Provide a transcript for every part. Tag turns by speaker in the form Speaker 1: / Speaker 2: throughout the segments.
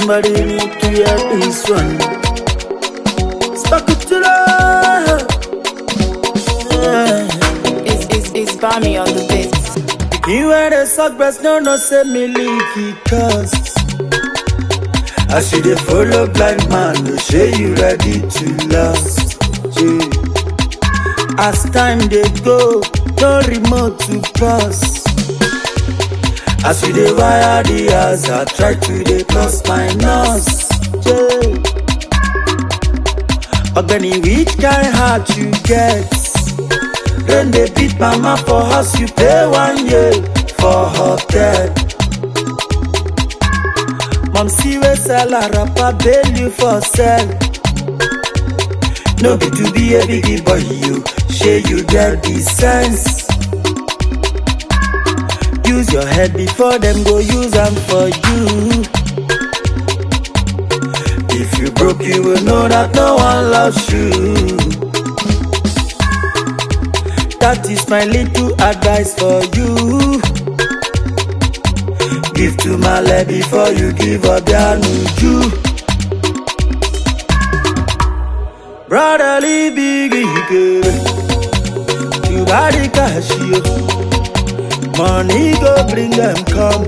Speaker 1: Somebody need to hear this one. Spakutula.
Speaker 2: It's Bami on the beat.
Speaker 1: You wear the sock breast, no say me leaky cause. As you dey follow blind man, no say you ready to last. Yeah. As time dey go, no remote to pass. As you dey wire the house, I try to dey cross my nose. Yeah. Ogbeni, which kind heart you get? Then they beat mama for house, you pay 1 year for hotel. Mom see we sell a rapper, bail you for sell. No be to be a biggie boy, you share you get the sense. Use your head before them go use them for you. If you broke, you will know that no one loves you. That is my little advice for you. Give to my leg before you give up your nuju. Brotherly biggie girl, you body cash you. Money go bring them come.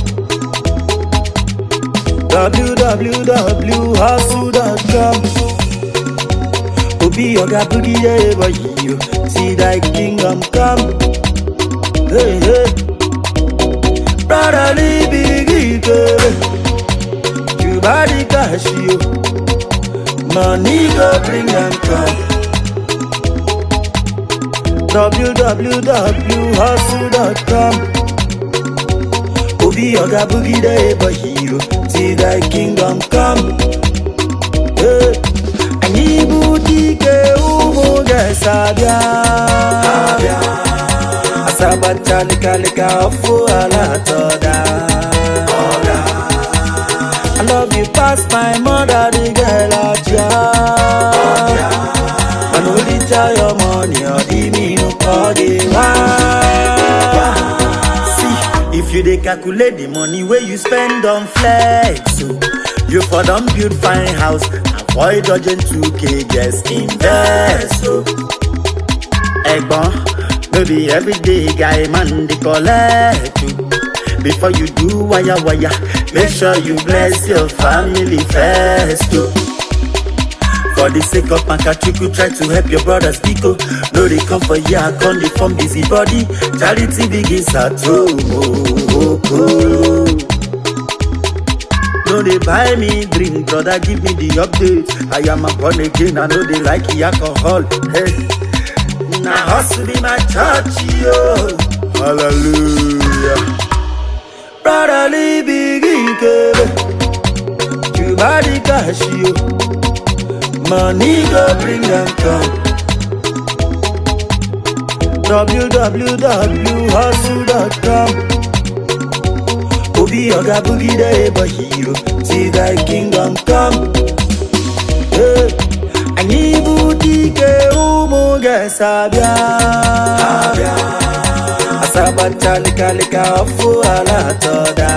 Speaker 1: www.hustle.com. Obi Oga Boogie yeah, boy, you see thy kingdom come. Hey, hey. Brotherly biggie girl, you body cash you. Money go bring them come. www.hustle.com. Obi Oga Boogie yeah, boy, you see thy kingdom come. Hey. Anibutike umuge sabia Asabata lika ofu ala toda. I love you past my mother, the girl out ya. Man only tell your money or the me no call the See, if you dey calculate the money where you spend on flex, so you for them build fine house. Avoid dodging 2K, just invest. So, Egbon, maybe everyday guy man they collect you. Before you do wire, make sure you bless your family first. Too. For the sake of Pankachuku, try to help your brothers Biko. No, they come for ya, come they from busy body. Charity begins at home. No, they buy me drink, brother, give me the update. I am a born again, I know they like the alcohol. Hey, now hustle be my church, yo. Hallelujah. Brotherly biggie girl, you body cash, yo. Money go bring them come. www.hustle.com. Obi Oga Boogie day, but you see thy kingdom come. Hey, Anibutike umuge sabia Asabata lika ofu ala toda.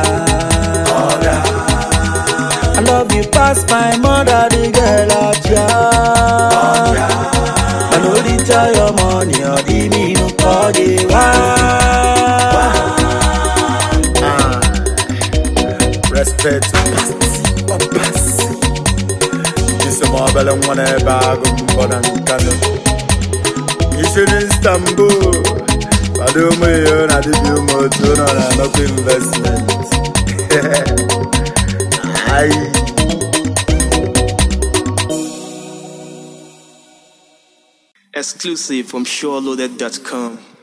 Speaker 1: I love you past my mother, the girl out ya. Man only tell your money or the me no call the Respect, Passy. This is more than one bag of Bonancano. It's in Istanbul. I do my own, I did you more to not investment.
Speaker 3: Exclusive from SureLoaded.com.